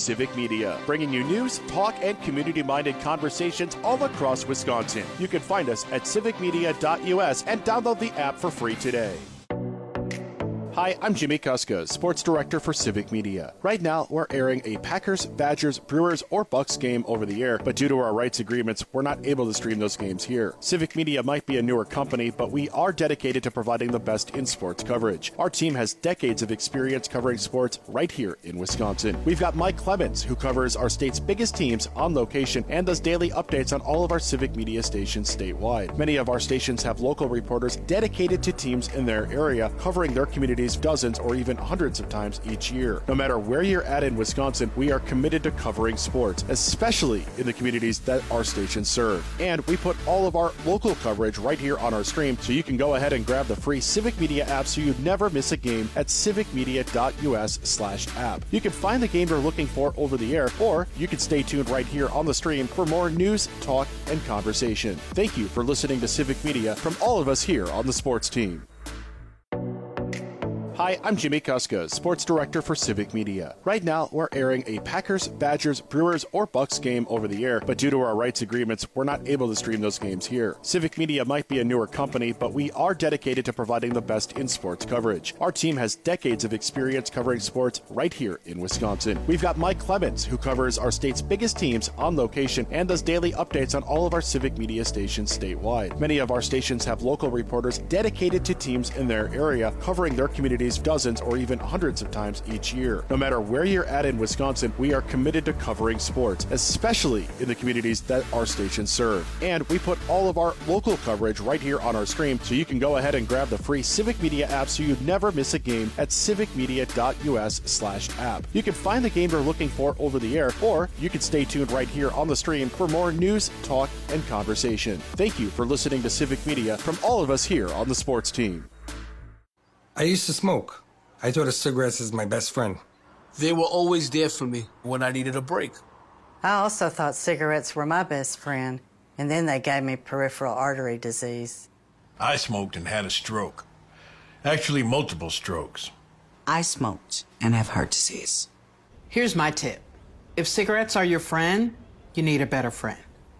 Civic Media, bringing you news, talk, and community-minded conversations all across Wisconsin. You can find us at civicmedia.us and download the app for free today. Hi, I'm Jimmy Kuska, Sports Director for Civic Media. Right now, we're airing a Packers, Badgers, Brewers, or Bucks game over the air, but due to our rights agreements, we're not able to stream those games here. Civic Media might be a newer company, but we are dedicated to providing the best in sports coverage. Our team has decades of experience covering sports right here in Wisconsin. We've got Mike Clemens, who covers our state's biggest teams on location and does daily updates on all of our Civic Media stations statewide. Many of our stations have local reporters dedicated to teams in their area, covering their communities dozens or even hundreds of times each year. No matter where you're at in Wisconsin, we are committed to covering sports, especially in the communities that our stations serve. And we put all of our local coverage right here on our stream, so you can go ahead and grab the free Civic Media app so you never miss a game at civicmedia.us/app. You can find the game you're looking for over the air, or you can stay tuned right here on the stream for more news, talk, and conversation. Thank you for listening to Civic Media from all of us here on the sports team. Hi, I'm Jimmy Kuska, Sports Director for Civic Media. Right now, we're airing a Packers, Badgers, Brewers, or Bucks game over the air, but due to our rights agreements, we're not able to stream those games here. Civic Media might be a newer company, but we are dedicated to providing the best in sports coverage. Our team has decades of experience covering sports right here in Wisconsin. We've got Mike Clemens, who covers our state's biggest teams on location and does daily updates on all of our Civic Media stations statewide. Many of our stations have local reporters dedicated to teams in their area, covering their communities dozens or even hundreds of times each year. No matter where you're at in Wisconsin, we are committed to covering sports, especially in the communities that our stations serve. And we put all of our local coverage right here on our stream, so you can go ahead and grab the free Civic Media app so you never miss a game at civicmedia.us/app. You can find the game you're looking for over the air, or you can stay tuned right here on the stream for more news, talk, and conversation. Thank you for listening to Civic Media from all of us here on the sports team. I used to smoke. I thought of cigarettes as my best friend. They were always there for me when I needed a break. I also thought cigarettes were my best friend, and then they gave me peripheral artery disease. I smoked and had a stroke. Actually, multiple strokes. I smoked and have heart disease. Here's my tip. If cigarettes are your friend, you need a better friend.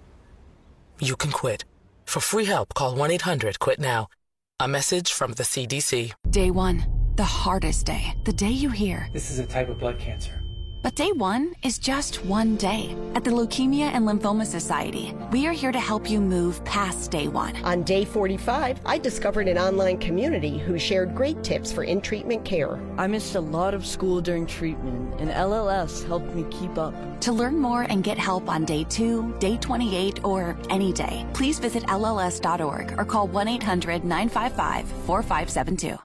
You can quit. For free help, call 1-800-QUIT-NOW. A message from the CDC. Day one, the hardest day. The day you hear, this is a type of blood cancer. But day one is just one day. At the Leukemia and Lymphoma Society, we are here to help you move past day one. On day 45, I discovered an online community who shared great tips for in-treatment care. I missed a lot of school during treatment, and LLS helped me keep up. To learn more and get help on day 2, day 28, or any day, please visit LLS.org or call 1-800-955-4572.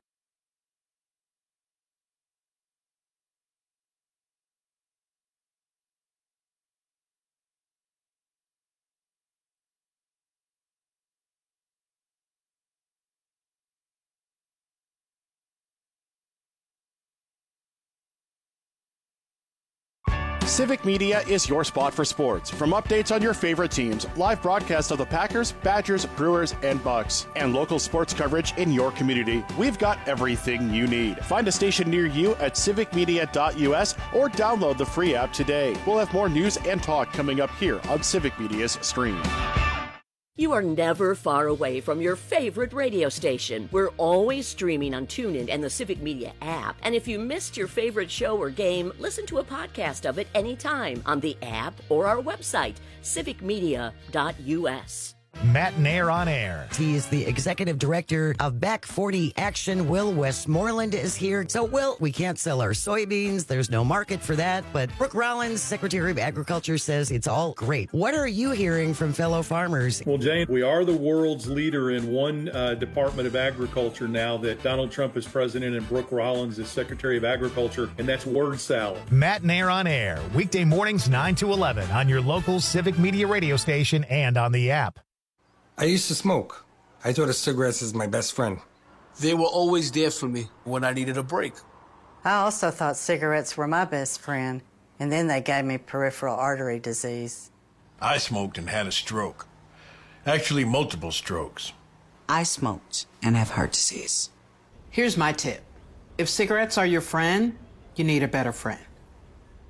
Civic Media is your spot for sports. From updates on your favorite teams, live broadcasts of the Packers, Badgers, Brewers, and Bucks, and local sports coverage in your community, we've got everything you need. Find a station near you at civicmedia.us or download the free app today. We'll have more news and talk coming up here on Civic Media's stream. You are never far away from your favorite radio station. We're always streaming on TuneIn and the Civic Media app. And if you missed your favorite show or game, listen to a podcast of it anytime on the app or our website, civicmedia.us. Matt Nair on air. He is the executive director of Back 40 Action. Will Westmoreland is here. So, Will, we can't sell our soybeans. There's no market for that. But Brooke Rollins, Secretary of Agriculture, says it's all great. What are you hearing from fellow farmers? Well, Jane, we are the world's leader in one Department of Agriculture now that Donald Trump is president and Brooke Rollins is Secretary of Agriculture, and that's word salad. Matt Nair on air. Weekday mornings 9 to 11 on your local Civic Media radio station and on the app. I used to smoke. I thought of cigarettes as my best friend. They were always there for me when I needed a break. I also thought cigarettes were my best friend, and then they gave me peripheral artery disease. I smoked and had a stroke. Actually, multiple strokes. I smoked and have heart disease. Here's my tip. If cigarettes are your friend, you need a better friend.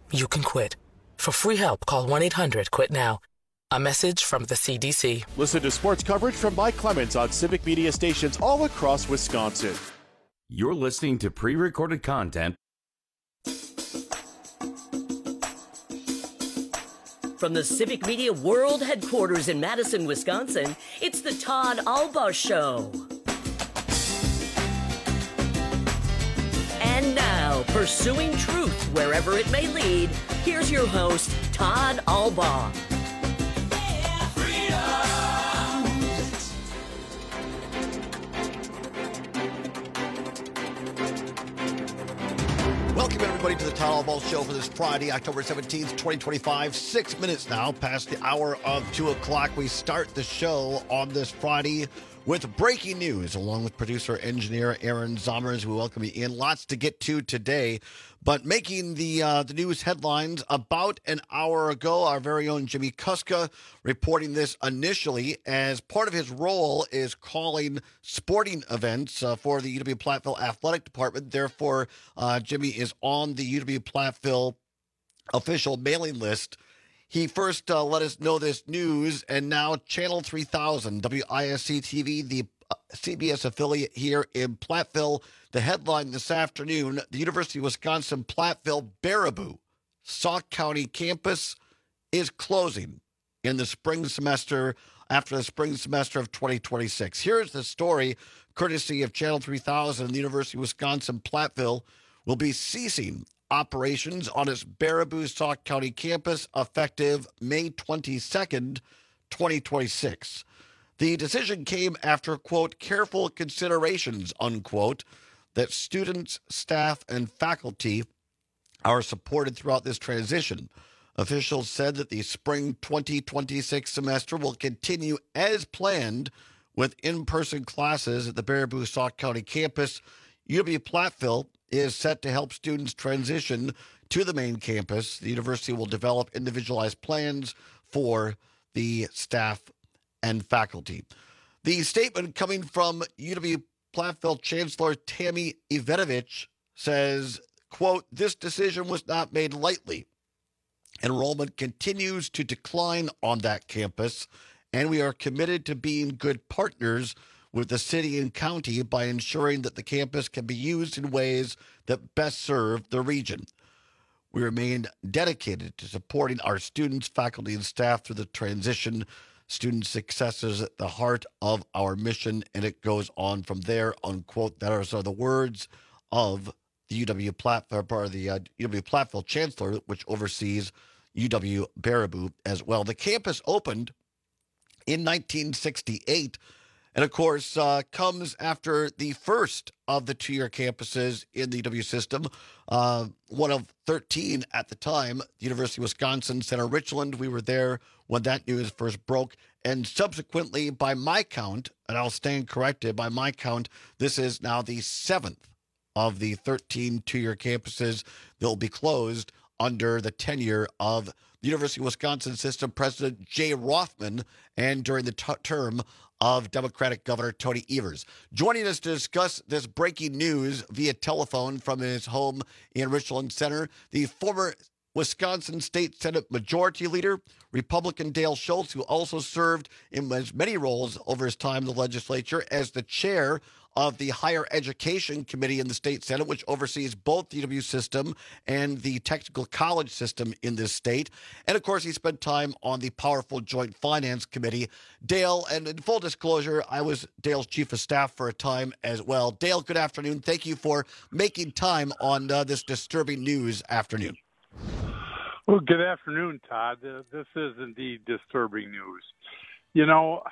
you can quit. For free help, call 1-800-QUIT-NOW. A message from the CDC. Listen to sports coverage from Mike Clemens on Civic Media stations all across Wisconsin. You're listening to pre-recorded content. From the Civic Media World Headquarters in Madison, Wisconsin, it's the Todd Albaugh Show. And now, pursuing truth wherever it may lead, here's your host, Todd Albaugh. Welcome, everybody, to the Todd Albaugh Show for this Friday, October 17th, 2025. 6 minutes now past the hour of 2 o'clock. We start the show on this Friday with breaking news, along with producer-engineer Aaron Zommers. We welcome you in. Lots to get to today. But making the news headlines about an hour ago, our very own Jimmy Kuska reporting this initially as part of his role is calling sporting events for the UW-Platteville Athletic Department. Therefore, Jimmy is on the UW-Platteville official mailing list. He first let us know this news, and now Channel 3000, WISC-TV, the CBS affiliate here in Platteville. The headline this afternoon, the University of Wisconsin-Platteville Baraboo Sauk County campus is closing in the spring semester, after the spring semester of 2026. Here's the story, courtesy of Channel 3000. The University of Wisconsin-Platteville will be ceasing operations on its Baraboo Sauk County campus effective May 22nd, 2026. The decision came after, quote, careful considerations, unquote, that students, staff, and faculty are supported throughout this transition. Officials said that the spring 2026 semester will continue as planned with in-person classes at the Baraboo Sauk County campus. UW-Platteville is set to help students transition to the main campus. The university will develop individualized plans for the staff and faculty. The statement coming from UW-Platteville Chancellor Tammy Ivanovich says, quote, this decision was not made lightly. Enrollment continues to decline on that campus, and we are committed to being good partners with the city and county by ensuring that the campus can be used in ways that best serve the region. We remain dedicated to supporting our students, faculty, and staff through the transition. Student success is at the heart of our mission, and it goes on from there, unquote. That are the words of the UW-Platteville Chancellor, which oversees UW-Baraboo as well. The campus opened in 1968, and, of course, comes after the first of the two-year campuses in the UW system, one of 13 at the time, the University of Wisconsin Center Richland. We were there when that news first broke. And subsequently, by my count, and I'll stand corrected, by my count, this is now the 7th of the 13 two-year campuses that will be closed under the tenure of the University of Wisconsin System President Jay Rothman and during the term of Democratic Governor Tony Evers. Joining us to discuss this breaking news via telephone from his home in Richland Center, the former Wisconsin State Senate Majority Leader, Republican Dale Schultz, who also served in as many roles over his time in the legislature as the chair of the Higher Education Committee in the State Senate, which oversees both the UW system and the technical college system in this state. And, of course, he spent time on the powerful Joint Finance Committee. Dale, and in full disclosure, I was Dale's chief of staff for a time as well. Dale, good afternoon. Thank you for making time on this disturbing news afternoon. Well, good afternoon, Todd. This is indeed disturbing news. You know,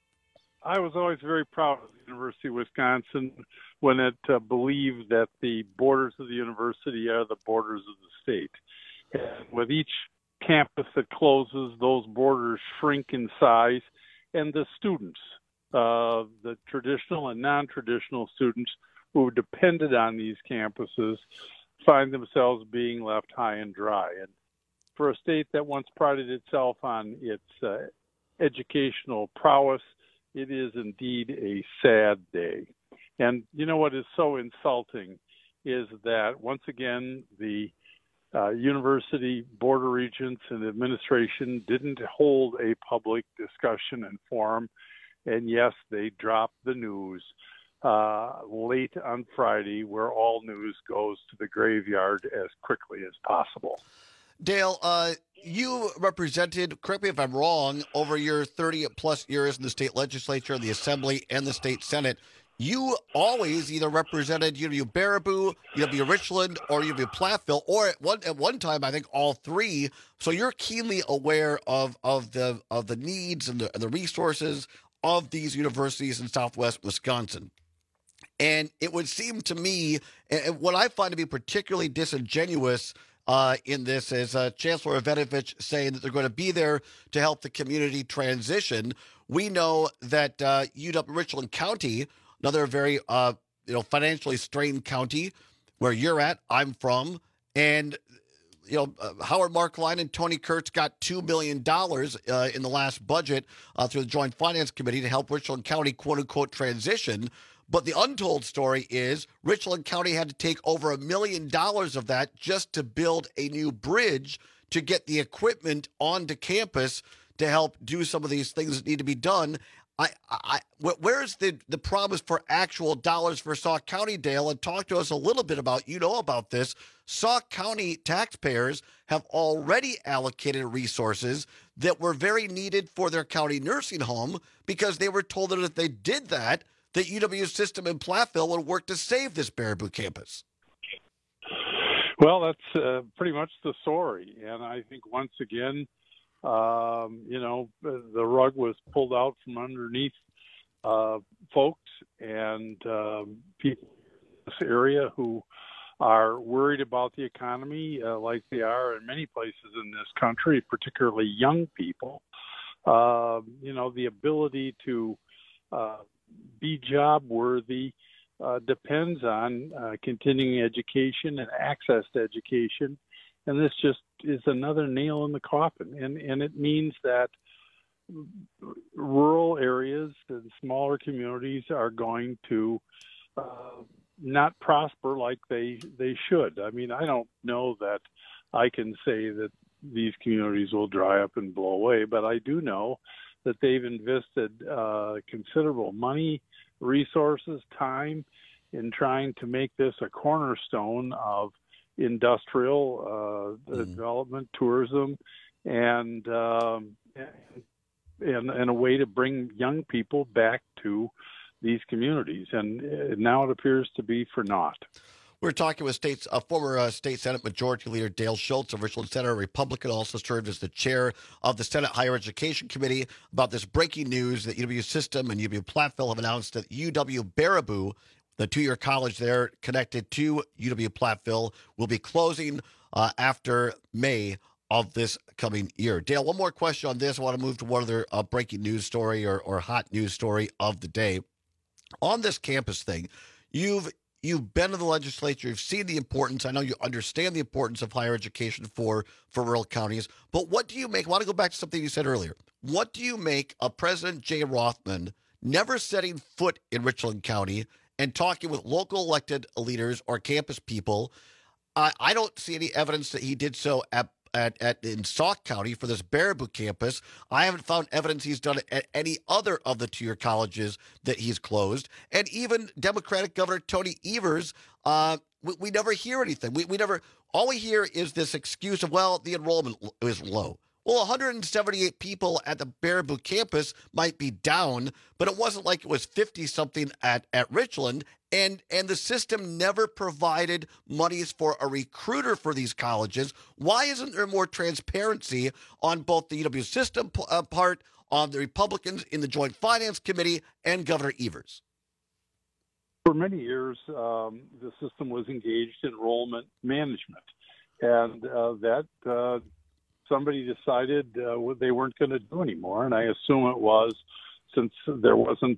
I was always very proud of the University of Wisconsin when it believed that the borders of the university are the borders of the state. And with each campus that closes, those borders shrink in size, and the students, the traditional and non-traditional students who depended on these campuses, find themselves being left high and dry. And for a state that once prided itself on its educational prowess, it is indeed a sad day. And you know what is so insulting is that once again the University Board of Regents and administration didn't hold a public discussion and forum, and yes, they dropped the news late on Friday, where all news goes to the graveyard as quickly as possible. Dale, you represented, correct me if I'm wrong, over your 30-plus years in the state legislature, the assembly, and the state senate. You always either represented UW-Baraboo, UW-Richland, or UW-Platteville, or at one time, I think all three. So you're keenly aware of the needs and the resources of these universities in Southwest Wisconsin. And it would seem to me, and what I find to be particularly disingenuous in this is Chancellor Evanovich saying that they're going to be there to help the community transition. We know that UW-Richland County, another very financially strained county where you're at, I'm from, and Howard Markline and Tony Kurtz got $2 million in the last budget through the Joint Finance Committee to help Richland County, quote-unquote, transition. But the untold story is Richland County had to take over $1 million of that just to build a new bridge to get the equipment onto campus to help do some of these things that need to be done. Where's the promise for actual dollars for Sauk County, Dale? And talk to us a little bit about, about this. Sauk County taxpayers have already allocated resources that were very needed for their county nursing home because they were told that if they did that UW System in Platteville would work to save this Baraboo campus. Well, that's pretty much the story. And I think once again, the rug was pulled out from underneath folks and people in this area who are worried about the economy like they are in many places in this country, particularly young people. The ability to be job worthy depends on continuing education and access to education. And this just is another nail in the coffin. And it means that rural areas and smaller communities are going to not prosper like they should. I mean, I don't know that I can say that these communities will dry up and blow away, but I do know that they've invested considerable money, resources, time in trying to make this a cornerstone of industrial development, tourism, and a way to bring young people back to these communities. And now it appears to be for naught. We're talking with former State Senate Majority Leader Dale Schultz of Richland Center, a Republican, also served as the chair of the Senate Higher Education Committee, about this breaking news that UW System and UW-Platteville have announced that UW-Baraboo, the two-year college there connected to UW-Platteville, will be closing after May of this coming year. Dale, one more question on this. I want to move to one other breaking news story or hot news story of the day. On this campus thing, you've been in the legislature. You've seen the importance. I know you understand the importance of higher education for rural counties. But what do you make? I want to go back to something you said earlier. What do you make of President Jay Rothman never setting foot in Richland County and talking with local elected leaders or campus people? I don't see any evidence that he did so in Sauk County for this Baraboo campus. I haven't found evidence he's done it at any other of the two-year colleges that he's closed. And even Democratic Governor Tony Evers, we never hear anything. We never. All we hear is this excuse of, well, the enrollment is low. Well, 178 people at the Baraboo campus might be down, but it wasn't like it was 50-something at Richland. And the system never provided monies for a recruiter for these colleges. Why isn't there more transparency on both the UW system part, on the Republicans in the Joint Finance Committee, and Governor Evers? For many years, the system was engaged in enrollment management, and that somebody decided they weren't going to do anymore. And I assume it was since there wasn't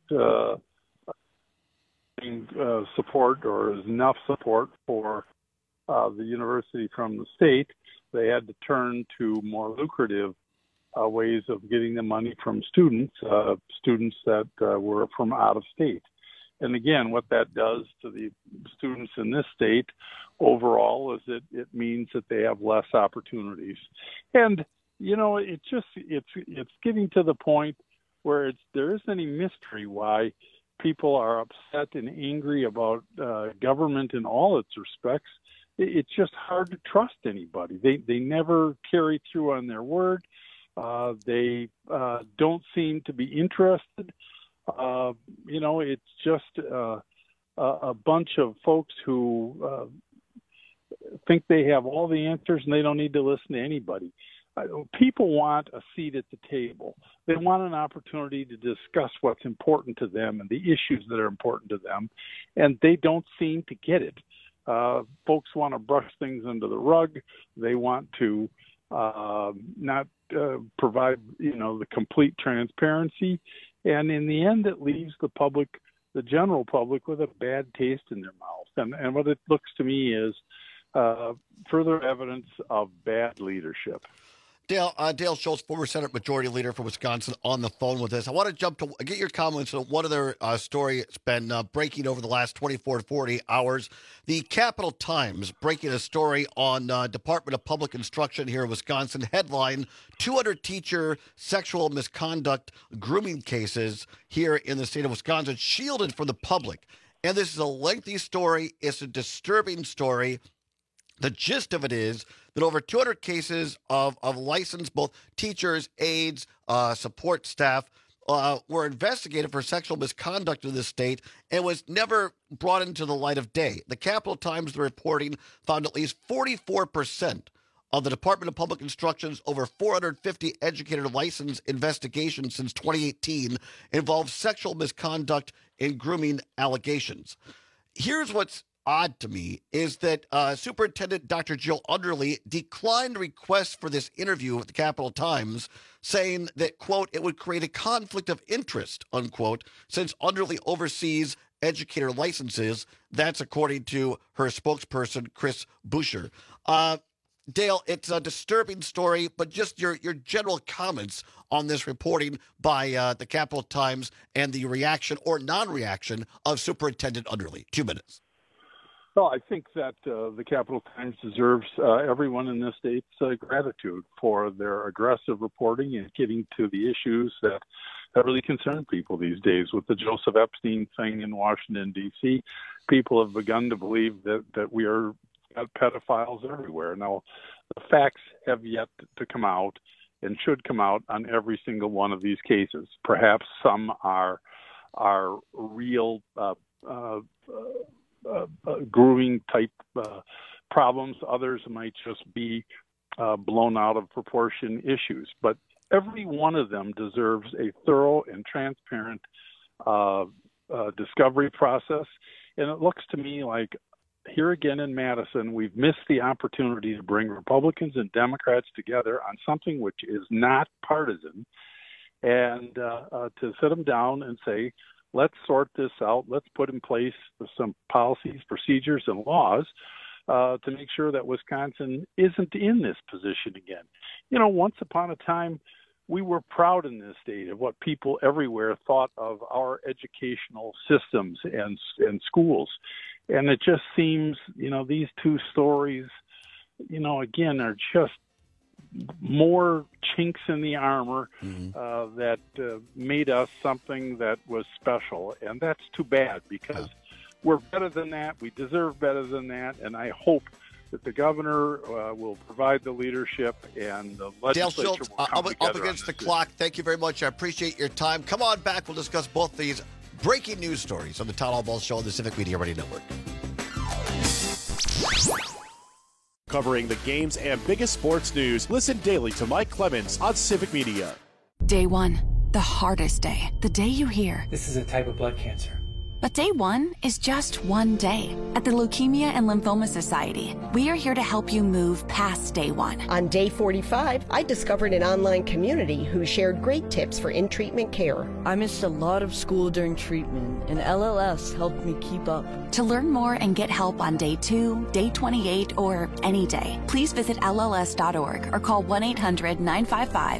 support or enough support for the university from the state, they had to turn to more lucrative ways of getting the money from students that were from out of state. And again, what that does to the students in this state overall is it means that they have less opportunities. And, it's getting to the point where there isn't any mystery why people are upset and angry about government in all its respects. It's just hard to trust anybody. They never carry through on their word. They don't seem to be interested. It's just a bunch of folks who think they have all the answers and they don't need to listen to anybody. People want a seat at the table. They want an opportunity to discuss what's important to them and the issues that are important to them, and they don't seem to get it. Folks want to brush things under the rug. They want to not provide, the complete transparency, and in the end, it leaves the general public, with a bad taste in their mouth. And what it looks to me is further evidence of bad leadership. Dale Schultz, former Senate Majority Leader for Wisconsin, on the phone with us. I want to get your comments on one other story that's been breaking over the last 24 to 40 hours. The Capital Times breaking a story on Department of Public Instruction here in Wisconsin. Headline, 200 teacher sexual misconduct grooming cases here in the state of Wisconsin shielded from the public. And this is a lengthy story. It's a disturbing story. The gist of it is that over 200 cases of licensed both teachers, aides, support staff were investigated for sexual misconduct in this state and was never brought into the light of day. The Capital Times, the reporting, found at least 44% of the Department of Public Instruction's over 450 educator license investigations since 2018 involved sexual misconduct and grooming allegations. Here's what's odd to me is that Superintendent Dr. Jill Underly declined requests for this interview with the Capital Times, saying that, quote, it would create a conflict of interest, unquote, since Underly oversees educator licenses. That's according to her spokesperson, Chris Boucher. Dale, it's a disturbing story, but just your general comments on this reporting by the Capital Times and the reaction or non-reaction of Superintendent Underly. 2 minutes. Well, I think that the Capital Times deserves everyone in this state's gratitude for their aggressive reporting and getting to the issues that really concern people these days. With the Joseph Epstein thing in Washington, D.C., people have begun to believe that we are pedophiles everywhere. Now, the facts have yet to come out and should come out on every single one of these cases. Perhaps some are real grooming type problems. Others might just be blown out of proportion issues. But every one of them deserves a thorough and transparent discovery process. And it looks to me like here again in Madison, we've missed the opportunity to bring Republicans and Democrats together on something which is not partisan, and to sit them down and say, let's sort this out. Let's put in place some policies, procedures, and laws to make sure that Wisconsin isn't in this position again. Once upon a time, we were proud in this state of what people everywhere thought of our educational systems and schools. And it just seems, these two stories, again, are just more chinks in the armor that made us something that was special. And that's too bad because we're better than that. We deserve better than that. And I hope that the governor will provide the leadership and the legislature Dale Schultz, will come up against the clock. Thank you very much. I appreciate your time. Come on back. We'll discuss both these breaking news stories on the Town Hall Ball Show on the Civic Media Radio Network. Covering the games and biggest sports news, listen daily to Mike Clemens on Civic Media. Day 1, the hardest day. The day you hear, this is a type of blood cancer. But day 1 is just one day. At the Leukemia and Lymphoma Society, we are here to help you move past day 1. On day 45, I discovered an online community who shared great tips for in-treatment care. I missed a lot of school during treatment, and LLS helped me keep up. To learn more and get help on day 2, day 28, or any day, please visit LLS.org or call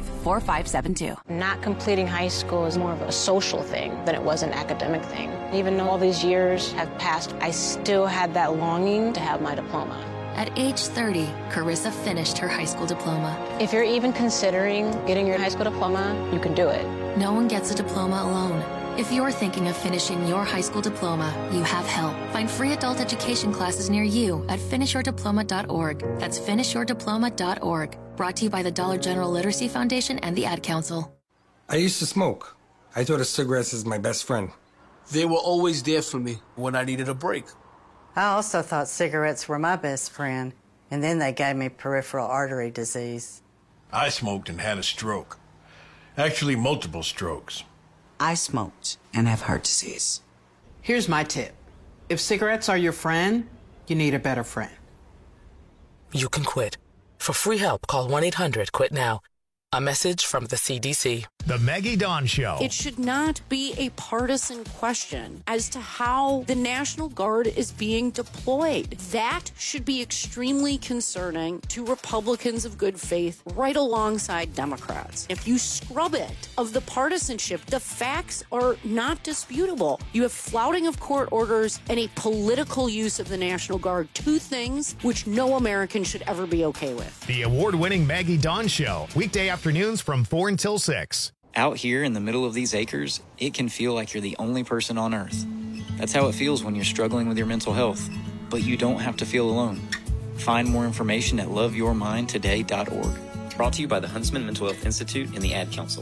1-800-955-4572. Not completing high school is more of a social thing than it was an academic thing. Even even though all these years have passed, I still had that longing to have my diploma. At age 30, Carissa finished her high school diploma. If you're even considering getting your high school diploma, you can do it. No one gets a diploma alone. If you're thinking of finishing your high school diploma, you have help. Find free adult education classes near you at finishyourdiploma.org. That's finishyourdiploma.org. Brought to you by the Dollar General Literacy Foundation and the Ad Council. I used to smoke. I thought of cigarettes as my best friend. They were always there for me when I needed a break. I also thought cigarettes were my best friend, and then they gave me peripheral artery disease. I smoked and had a stroke. Actually, multiple strokes. I smoked and have heart disease. Here's my tip. If cigarettes are your friend, you need a better friend. You can quit. For free help, call 1-800-QUIT-NOW. A message from the CDC. The Maggie Dawn Show. It should not be a partisan question as to how the National Guard is being deployed. That should be extremely concerning to Republicans of good faith right alongside Democrats. If you scrub it of the partisanship, the facts are not disputable. You have flouting of court orders and a political use of the National Guard, two things which no American should ever be okay with. The award-winning Maggie Dawn Show, weekday afternoons from 4 until 6. Out here in the middle of these acres, it can feel like you're the only person on Earth. That's how it feels when you're struggling with your mental health. But you don't have to feel alone. Find more information at loveyourmindtoday.org. Brought to you by the Huntsman Mental Health Institute and the Ad Council.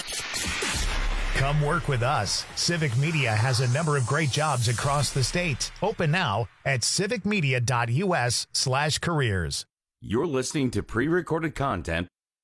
Come work with us. Civic Media has a number of great jobs across the state. Open now at civicmedia.us/careers. You're listening to pre-recorded content.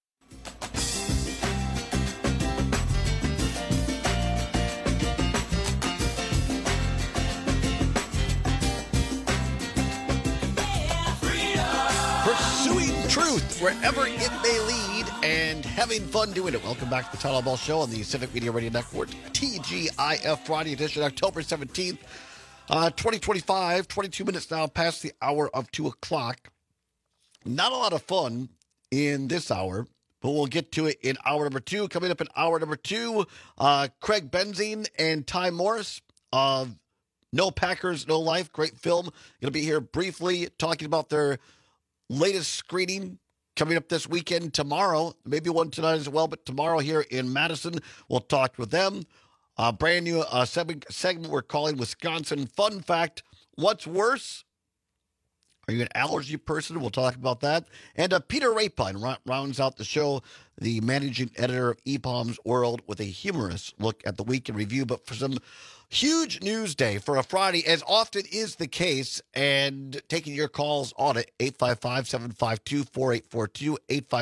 Pursuing truth wherever it may lead and having fun doing it. Welcome back to the Tyler Ball Show on the Civic Media Radio Network, TGIF Friday edition, October 17th, 2025, 22 minutes now past the hour of 2 o'clock. Not a lot of fun in this hour, but we'll get to it in hour number 2. Coming up in hour number 2, Craig Benzine and Ty Morris of No Packers, No Life. Great film. Going to be here briefly talking about their latest screening coming up this weekend. Tomorrow, maybe one tonight as well, but tomorrow here in Madison, we'll talk with them. Brand new segment we're calling Wisconsin Fun Fact. What's worse? Are you an allergy person? We'll talk about that. And Peter Rapine rounds out the show, the managing editor of EPOM's World, with a humorous look at the week in review. But for some huge news day for a Friday, as often is the case, and taking your calls on it, 855-752-4842,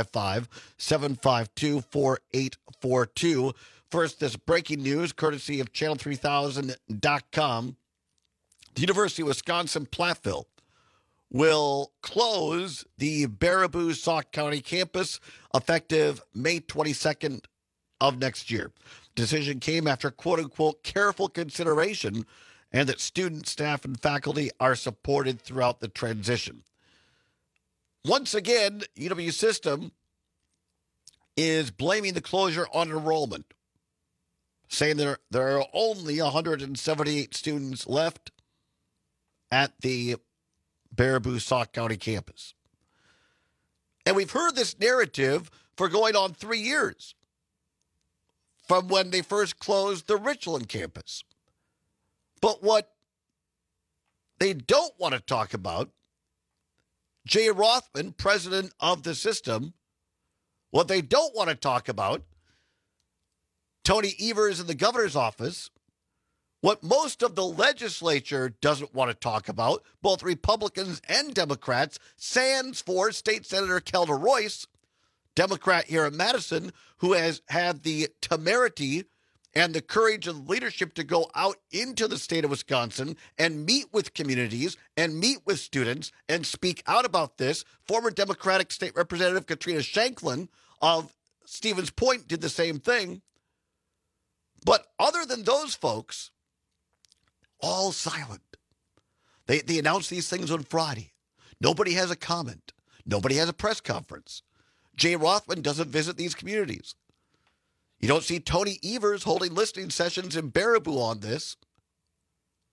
855-752-4842. First, this breaking news, courtesy of Channel3000.com. The University of Wisconsin-Platteville will close the Baraboo-Sauk County campus effective May 22nd of next year. Decision came after quote-unquote careful consideration and that students, staff, and faculty are supported throughout the transition. Once again, UW System is blaming the closure on enrollment, saying there are only 178 students left at the Baraboo-Sauk County campus. And we've heard this narrative for going on 3 years, from when they first closed the Richland campus. But what they don't want to talk about, Jay Rothman, president of the system, what they don't want to talk about, Tony Evers in the governor's office, what most of the legislature doesn't want to talk about, both Republicans and Democrats, sans for State Senator Kelda Royce, Democrat here in Madison, who has had the temerity and the courage and leadership to go out into the state of Wisconsin and meet with communities and meet with students and speak out about this. Former Democratic State Representative Katrina Shanklin of Stevens Point did the same thing. But other than those folks, all silent. They announce these things on Friday. Nobody has a comment. Nobody has a press conference. Jay Rothman doesn't visit these communities. You don't see Tony Evers holding listening sessions in Baraboo on this.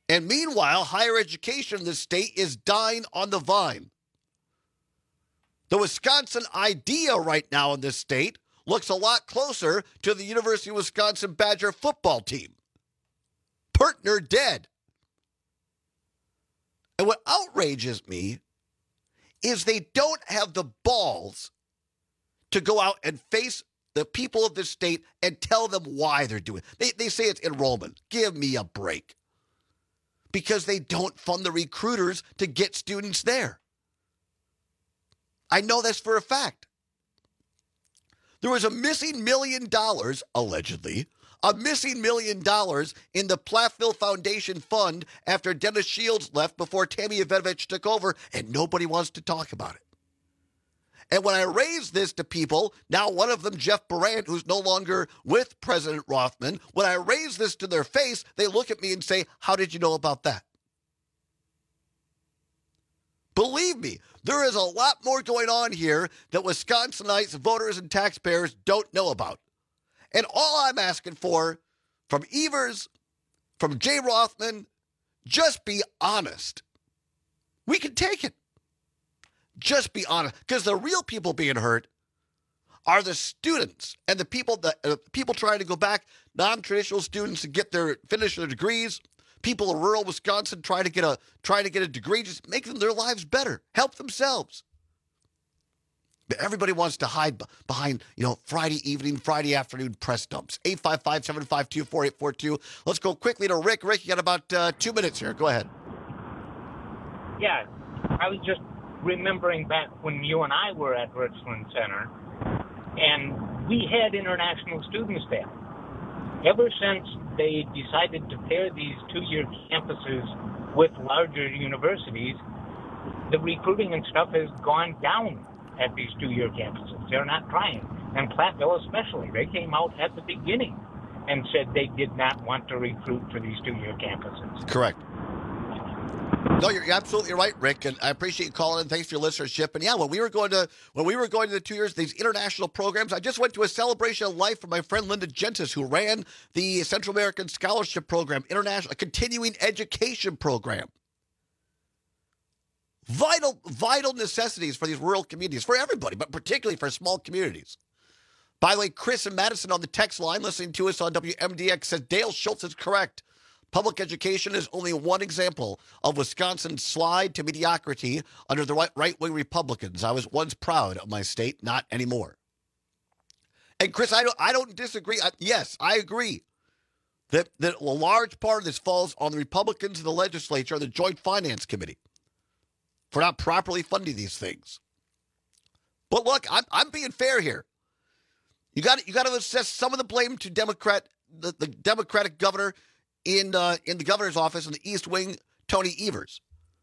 And meanwhile, higher education in this state is dying on the vine. The Wisconsin idea right now in this state looks a lot closer to the University of Wisconsin Badger football team. Partner dead. And what outrages me is they don't have the balls to go out and face the people of this state and tell them why they're doing it. They say it's enrollment. Give me a break. Because they don't fund the recruiters to get students there. I know this for a fact. There was a missing $1 million, allegedly, a missing $1 million in the Platteville Foundation Fund after Dennis Shields left before Tammy Ivanovich took over, and nobody wants to talk about it. And when I raise this to people, now one of them, Jeff Barant, who's no longer with President Rothman, when I raise this to their face, they look at me and say, how did you know about that? Believe me, there is a lot more going on here that Wisconsinites, voters, and taxpayers don't know about. And all I'm asking for from Evers, from Jay Rothman, just be honest. We can take it. Just be honest. Because the real people being hurt are the students and the people that people trying to go back, non-traditional students to finish their degrees. People in rural Wisconsin trying to get a degree, just make their lives better, help themselves. But everybody wants to hide behind, Friday evening, Friday afternoon press dumps. 855-752-4842. Let's go quickly to Rick. Rick, you got about 2 minutes here. Go ahead. Yeah, I was just remembering back when you and I were at Richland Center, and we had international students there. Ever since they decided to pair these two-year campuses with larger universities, the recruiting and stuff has gone down at these two-year campuses. They're not trying. And Platteville especially, they came out at the beginning and said they did not want to recruit for these two-year campuses. Correct. No, you're absolutely right, Rick, and I appreciate you calling in. Thanks for your listenership. And yeah, when we were going to the 2 years, these international programs, I just went to a celebration of life for my friend Linda Gentis, who ran the Central American Scholarship Program, a continuing education program. Vital necessities for these rural communities, for everybody, but particularly for small communities. By the way, Chris and Madison on the text line listening to us on WMDX says Dale Schultz is correct. Public education is only one example of Wisconsin's slide to mediocrity under the right-wing Republicans. I was once proud of my state, not anymore. And Chris, I don't disagree. Yes, I agree that a large part of this falls on the Republicans in the legislature, the Joint Finance Committee, for not properly funding these things. But look, I'm being fair here. You got to assess some of the blame to the Democratic governor in the governor's office in the East Wing, Tony Evers.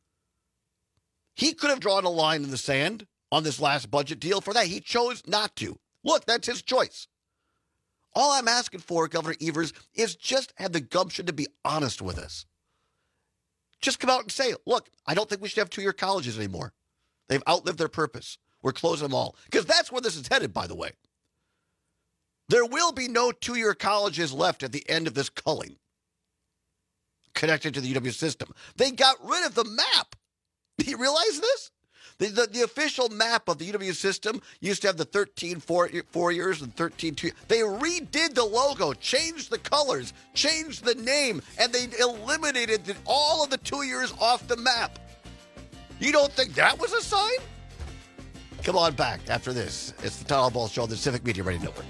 He could have drawn a line in the sand on this last budget deal for that. He chose not to. Look, that's his choice. All I'm asking for, Governor Evers, is just have the gumption to be honest with us. Just come out and say, look, I don't think we should have two-year colleges anymore. They've outlived their purpose. We're closing them all. Because that's where this is headed, by the way. There will be no two-year colleges left at the end of this culling connected to the UW system. They got rid of the map. Do you realize this? The official map of the UW system used to have the 13 4 years and 13 2. They redid the logo, changed the colors, changed the name, and they eliminated all of the 2 years off the map. You don't think that was a sign? Come on back after this. It's the Tyler Ball Show on the Civic Media Radio Network.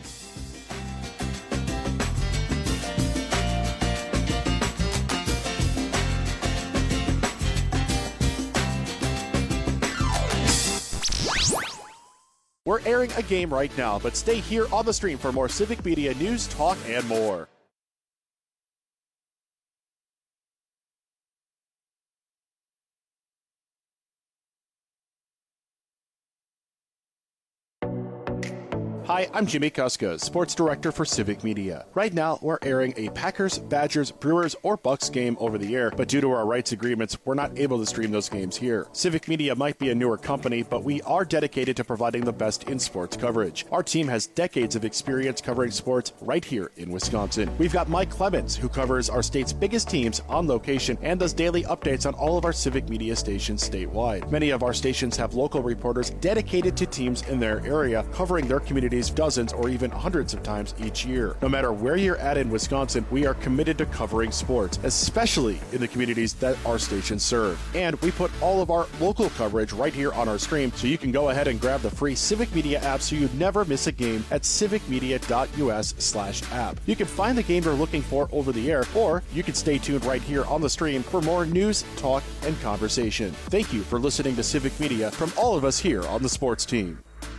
We're airing a game right now, but stay here on the stream for more Civic Media news, talk, and more. Hi, I'm Jimmy Kuska, Sports Director for Civic Media. Right now, we're airing a Packers, Badgers, Brewers, or Bucks game over the air, but due to our rights agreements, we're not able to stream those games here. Civic Media might be a newer company, but we are dedicated to providing the best in sports coverage. Our team has decades of experience covering sports right here in Wisconsin. We've got Mike Clemens, who covers our state's biggest teams on location and does daily updates on all of our Civic Media stations statewide. Many of our stations have local reporters dedicated to teams in their area, covering their communities dozens or even hundreds of times each year. No matter where you're at in Wisconsin, we are committed to covering sports, especially in the communities that our stations serve. And we put all of our local coverage right here on our stream, so you can go ahead and grab the free Civic Media app so you never miss a game at civicmedia.us/app. You can find the game you're looking for over the air, or you can stay tuned right here on the stream for more news, talk, and conversation. Thank you for listening to Civic Media from all of us here on the sports team.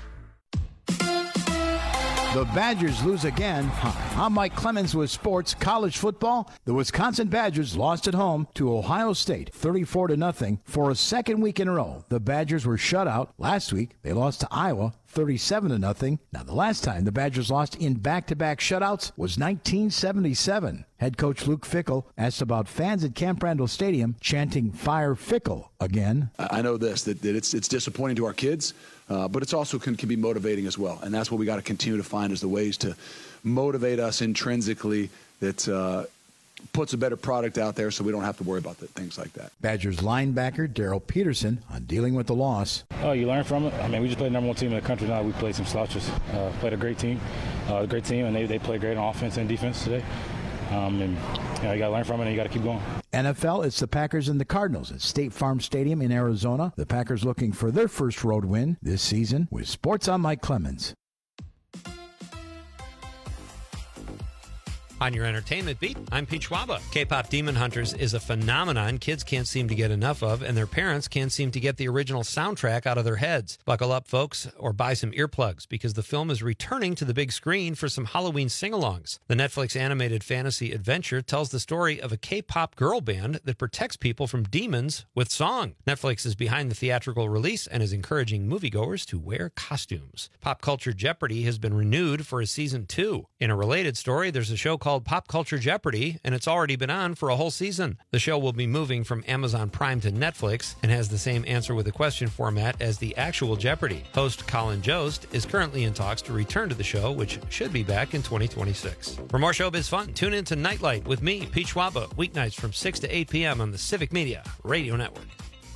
The Badgers lose again. Hi, I'm Mike Clemens with sports college football. The Wisconsin Badgers lost at home to Ohio State 34-0 for a second week in a row. The Badgers were shut out. Last week, they lost to Iowa 37-0. Now, the last time the Badgers lost in back-to-back shutouts was 1977. Head coach Luke Fickell asked about fans at Camp Randall Stadium chanting "Fire Fickell" again. I know this, that it's disappointing to our kids, but it's also can be motivating as well. And that's what we got to continue to find is the ways to motivate us intrinsically that puts a better product out there so we don't have to worry about things like that. Badgers linebacker Daryl Peterson on dealing with the loss. Oh, you learn from it. I mean, we just played the #1 team in the country now. We played some slouches. Played a great team, and they played great on offense and defense today. And you got to learn from it, and you got to keep going. NFL, it's the Packers and the Cardinals at State Farm Stadium in Arizona. The Packers looking for their first road win this season. With Sports, I'm Mike Clemens. On your entertainment beat, I'm Pete Schwaba. K-pop Demon Hunters is a phenomenon kids can't seem to get enough of, and their parents can't seem to get the original soundtrack out of their heads. Buckle up, folks, or buy some earplugs, because the film is returning to the big screen for some Halloween sing-alongs. The Netflix animated fantasy adventure tells the story of a K-pop girl band that protects people from demons with song. Netflix is behind the theatrical release and is encouraging moviegoers to wear costumes. Pop Culture Jeopardy has been renewed for a season 2. In a related story, there's a show called Pop Culture Jeopardy, and it's already been on for a whole season. The show will be moving from Amazon Prime to Netflix and has the same answer with a question format as the actual Jeopardy. Host Colin Jost is currently in talks to return to the show, which should be back in 2026. For more showbiz fun, tune in to Nightlight with me, Pete Schwaba, weeknights from 6 to 8 p.m. on the Civic Media Radio Network.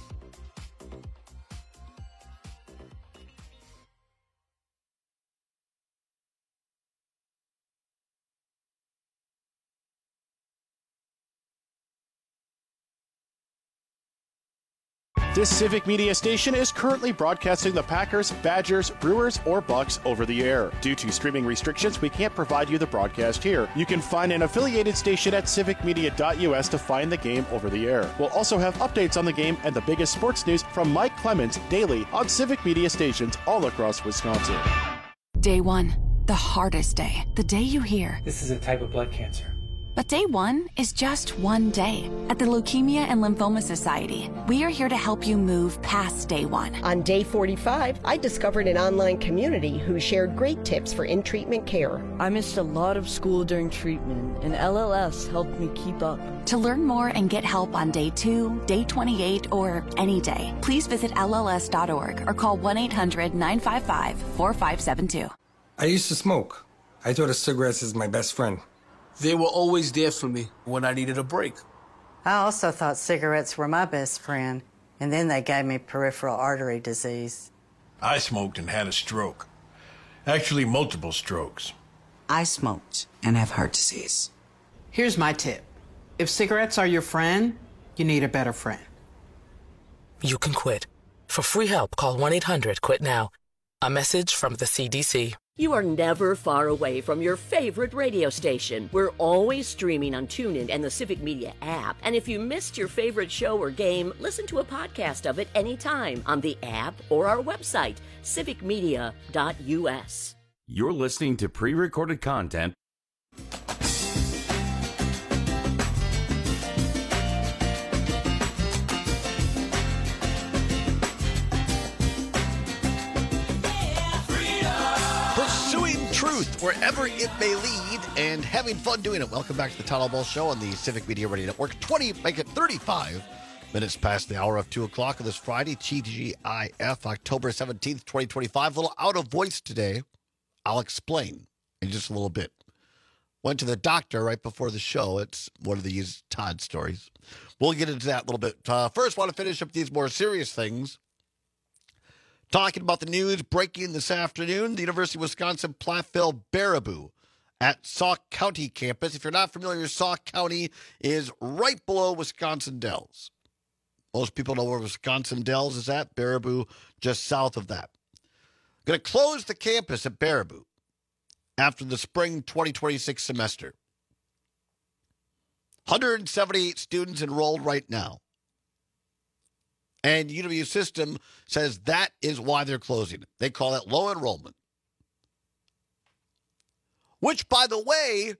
This Civic Media station is currently broadcasting the Packers, Badgers, Brewers, or Bucks over the air. Due to streaming restrictions, we can't provide you the broadcast here. You can find an affiliated station at civicmedia.us to find the game over the air. We'll also have updates on the game and the biggest sports news from Mike Clemens daily on Civic Media stations all across Wisconsin. Day 1, the hardest day. The day you hear, "This is a type of blood cancer." But day 1 is just one day. At the Leukemia and Lymphoma Society, we are here to help you move past day 1. On day 45, I discovered an online community who shared great tips for in-treatment care. I missed a lot of school during treatment, and LLS helped me keep up. To learn more and get help on day 2, day 28, or any day, please visit LLS.org or call 1-800-955-4572. I used to smoke. I thought of cigarettes as my best friend. They were always there for me when I needed a break. I also thought cigarettes were my best friend, and then they gave me peripheral artery disease. I smoked and had a stroke. Actually, multiple strokes. I smoked and have heart disease. Here's my tip. If cigarettes are your friend, you need a better friend. You can quit. For free help, call 1-800-QUIT-NOW. A message from the CDC. You are never far away from your favorite radio station. We're always streaming on TuneIn and the Civic Media app. And if you missed your favorite show or game, listen to a podcast of it anytime on the app or our website, civicmedia.us. You're listening to pre-recorded content. truth wherever it may lead and having fun doing it. Welcome back to the Todd Ball Show on the Civic Media Radio Network. 35 minutes past the hour of 2 o'clock on this Friday, TGIF, October 17th, 2025. A little out of voice today. I'll explain in just a little bit. Went to the doctor right before the show. It's one of these Todd stories. We'll get into that a little bit. First, want to finish up these more serious things. Talking about the news breaking this afternoon, the University of Wisconsin Platteville Baraboo at Sauk County campus. If you're not familiar, Sauk County is right below Wisconsin Dells. Most people know where Wisconsin Dells is at. Baraboo just south of that. Going to close the campus at Baraboo after the spring 2026 semester. 178 students enrolled right now. And UW System says that is why they're closing it. They call it low enrollment. Which, by the way,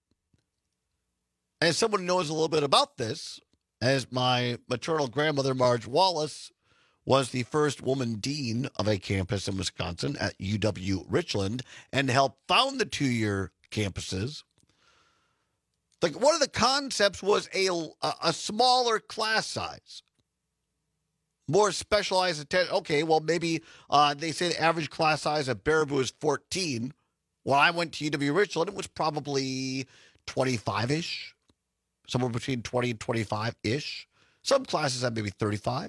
as someone who knows a little bit about this, as my maternal grandmother, Marge Wallace, was the first woman dean of a campus in Wisconsin at UW Richland and helped found the two-year campuses. Like, one of the concepts was a smaller class size. More specialized attention. Okay, well, maybe they say the average class size at Baraboo is 14. When I went to UW Richland, it was probably 25-ish. Somewhere between 20 and 25-ish. Some classes had maybe 35.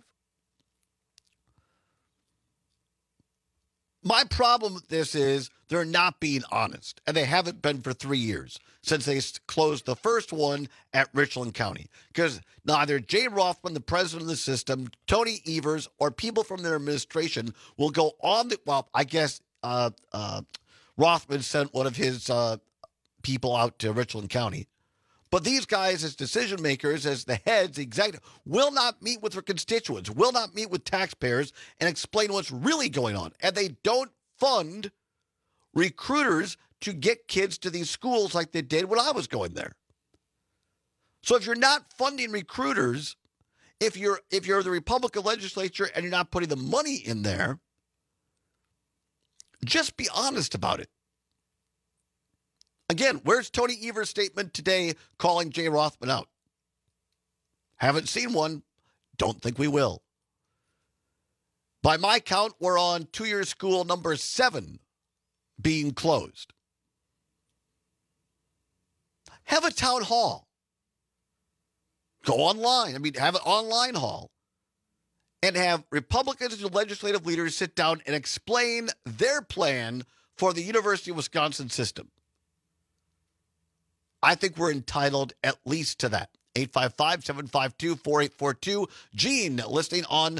My problem with this is they're not being honest, and they haven't been for 3 years since they closed the first one at Richland County. Because neither Jay Rothman, the president of the system, Tony Evers, or people from their administration will go on the, well, I guess Rothman sent one of his people out to Richland County. But these guys, as decision makers, as the heads, the executive, will not meet with their constituents, will not meet with taxpayers and explain what's really going on. And they don't fund recruiters to get kids to these schools like they did when I was going there. So if you're not funding recruiters, if you're the Republican legislature and you're not putting the money in there, just be honest about it. Again, where's Tony Evers' statement today calling Jay Rothman out? Haven't seen one. Don't think we will. By my count, we're on two-year school number 7 being closed. Have a town hall. Go online. Have an online hall. And have Republicans and legislative leaders sit down and explain their plan for the University of Wisconsin system. I think we're entitled at least to that. 855-752-4842. Gene, listening on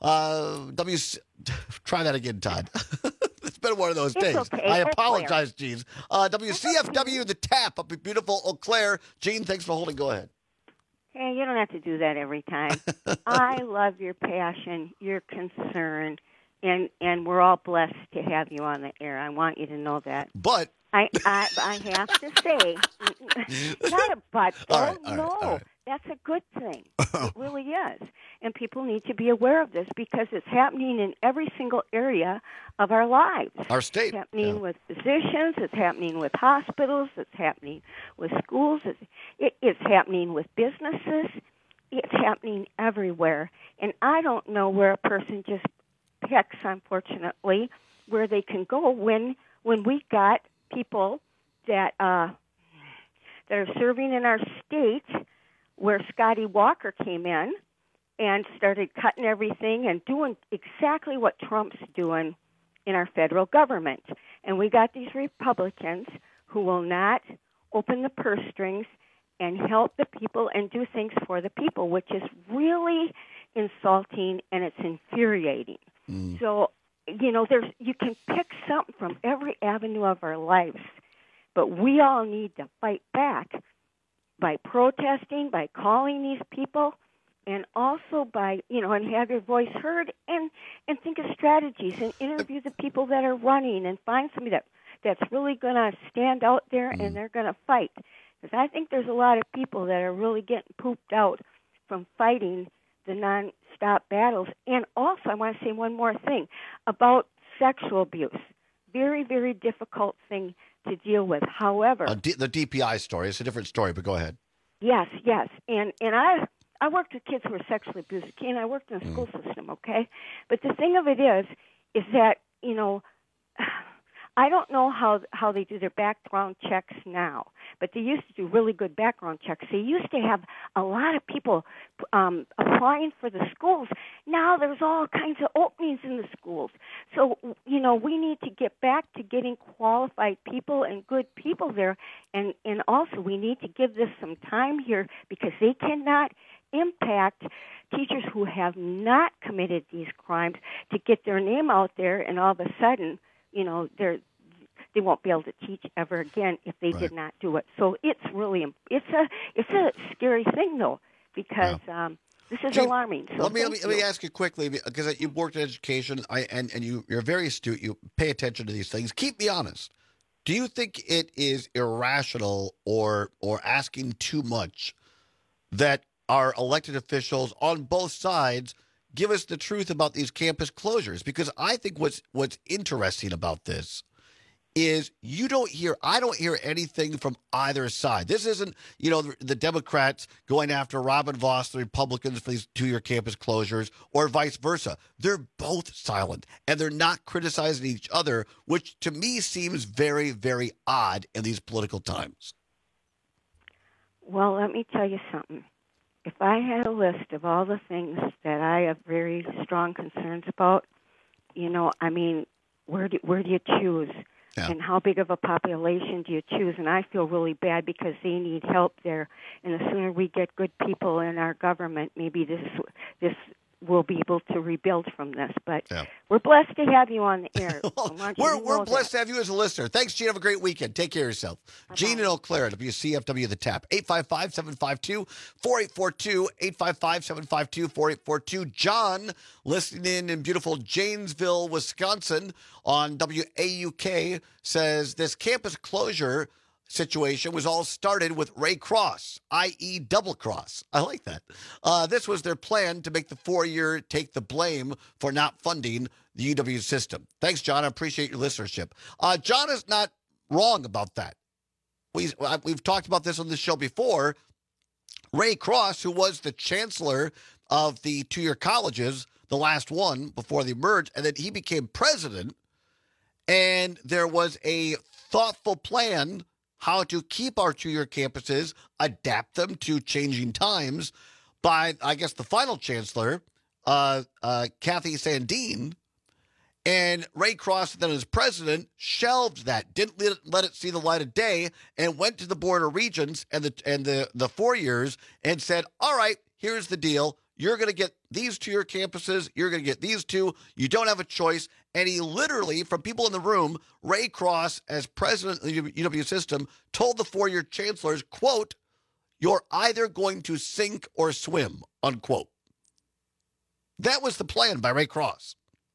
Try that again, Todd. It's been one of those days. Okay. I apologize, Gene. WCFW, The Tap up in beautiful Eau Claire. Gene, thanks for holding. Go ahead. Hey, you don't have to do that every time. I love your passion, your concern, and we're all blessed to have you on the air. I want you to know that. But I have to say, not a but. All right. That's a good thing. It really is. And people need to be aware of this because it's happening in every single area of our lives. Our state. It's happening with physicians. It's happening with hospitals. It's happening with schools. It's happening with businesses. It's happening everywhere. And I don't know where a person just picks, unfortunately, where they can go when we got people that are serving in our state, where Scotty Walker came in and started cutting everything and doing exactly what Trump's doing in our federal government. And we got these Republicans who will not open the purse strings and help the people and do things for the people, which is really insulting and it's infuriating. So, you can pick something from every avenue of our lives, but we all need to fight back by protesting, by calling these people, and also by, and have your voice heard and think of strategies and interview the people that are running and find somebody that's really going to stand out there and they're going to fight. Because I think there's a lot of people that are really getting pooped out from fighting the nonstop battles. And also, I want to say one more thing about sexual abuse. very, very difficult thing to deal with. However, the DPI story is a different story, but go ahead. Yes, and I worked with kids who were sexually abused, and I worked in the school system, okay? But the thing of it is that, you know, I don't know how they do their background checks now, but they used to do really good background checks. They used to have a lot of people applying for the schools. Now there's all kinds of openings in the schools. So, you know, we need to get back to getting qualified people and good people there. And also we need to give this some time here, because they cannot impact teachers who have not committed these crimes to get their name out there, and all of a sudden, you know, they won't be able to teach ever again if they did not do it. So it's really it's a scary thing, though, because this is alarming. So let me ask you quickly, because you've worked in education, and you're very astute. You pay attention to these things. Keep me honest. Do you think it is irrational or asking too much that our elected officials on both sides give us the truth about these campus closures? Because I think what's interesting about this is I don't hear anything from either side. This isn't, you know, the Democrats going after Robin Vos, the Republicans, for these 2-year campus closures, or vice versa. They're both silent, and they're not criticizing each other, which to me seems very, very odd in these political times. Well, let me tell you something. If I had a list of all the things that I have very strong concerns about, you know, I mean, where do you choose? Yeah. And how big of a population do you choose? And I feel really bad because they need help there. And the sooner we get good people in our government, maybe this will be able to rebuild from this. But we're blessed to have you on the air. We're blessed to have you as a listener. Thanks, Gene. Have a great weekend. Take care of yourself. Bye-bye. Gene in Eau Claire, WCFW The Tap. 855-752-4842. 855-752-4842. John, listening in beautiful Janesville, Wisconsin on WAUK, says this campus closure situation was all started with Ray Cross, i.e. double cross. I like that. This was their plan to make the 4-year take the blame for not funding the UW system. Thanks, John. I appreciate your listenership. John is not wrong about that. We've talked about this on the show before. Ray Cross, who was the chancellor of the 2-year colleges, the last one before they merged, and then he became president, and there was a thoughtful plan how to keep our 2-year campuses, adapt them to changing times by, I guess, the final chancellor, Kathy Sandine. And Ray Cross, then as president, shelved that, didn't let it see the light of day, and went to the Board of Regents and the 4 years and said, all right, here's the deal. You're going to get these 2-year campuses. You're going to get these 2. You don't have a choice. And he literally, from people in the room, Ray Cross, as president of the UW system, told the 4-year chancellors, quote, you're either going to sink or swim, unquote. That was the plan by Ray Cross.